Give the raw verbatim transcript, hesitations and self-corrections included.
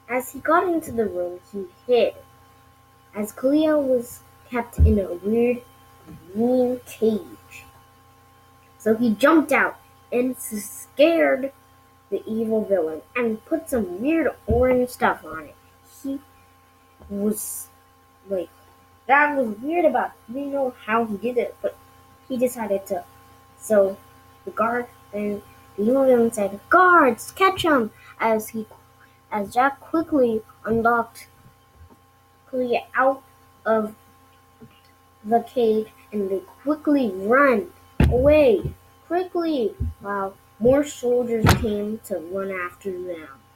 As he got into the room, he hid, as Cleo was kept in a weird green cage. So he jumped out and scared the evil villain and put some weird orange stuff on it. He was like, that was weird about it. We know how he did it, but he decided to. So the guard and the evil villain said, "Guards, catch him!" As he, as Jack quickly unlocked Clea out of the cage, and they quickly run away quickly while more soldiers came to run after them.